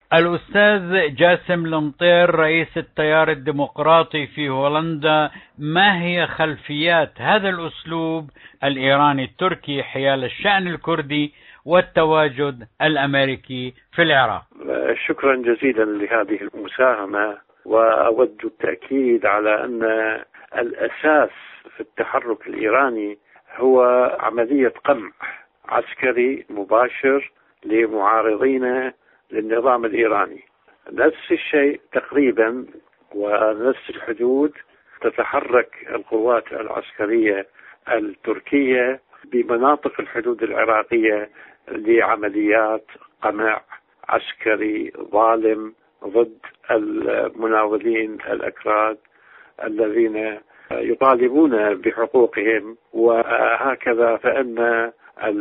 الأستاذ جاسم المطير رئيس التيار الديمقراطي في هولندا، ما هي خلفيات هذا الأسلوب الإيراني التركي حيال الشأن الكردي والتواجد الأمريكي في العراق؟ شكرا جزيلا لهذه المساهمة، وأود التأكيد على أن الأساس في التحرك الإيراني هو عملية قمع عسكري مباشر لمعارضين للنظام الإيراني. نفس الشيء تقريبا ونفس الحدود تتحرك القوات العسكرية التركية بمناطق الحدود العراقية لعمليات قمع عسكري ظالم ضد المناولين الأكراد الذين يطالبون بحقوقهم. وهكذا فإن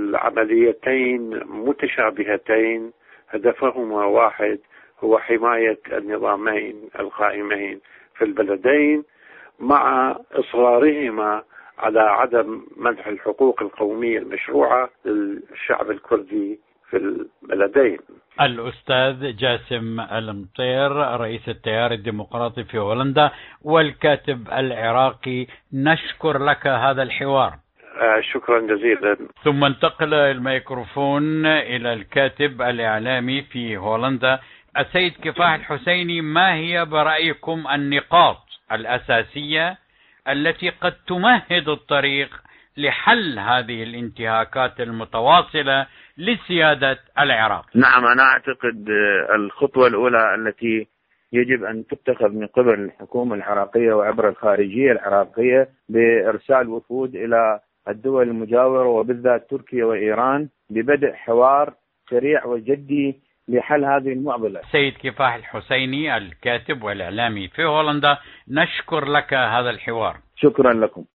العمليتين متشابهتين، هدفهما واحد، هو حماية النظامين القائمين في البلدين، مع إصرارهما على عدم منح الحقوق القومية المشروعة للشعب الكردي في البلدين. الأستاذ جاسم المطير رئيس التيار الديمقراطي في هولندا والكاتب العراقي، نشكر لك هذا الحوار. شكرا جزيلا. ثم انتقل الميكروفون إلى الكاتب الإعلامي في هولندا السيد كفاح الحسيني. ما هي برأيكم النقاط الأساسية التي قد تمهد الطريق لحل هذه الانتهاكات المتواصلة لسيادة العراق؟ نعم، أنا أعتقد الخطوة الأولى التي يجب أن تتخذ من قبل الحكومة العراقية وعبر الخارجية العراقية بإرسال وفود إلى الدول المجاورة وبالذات تركيا وإيران ببدء حوار سريع وجدي لحل هذه المعضلة. سيد كفاح الحسيني الكاتب والإعلامي في هولندا، نشكر لك هذا الحوار. شكرا لكم.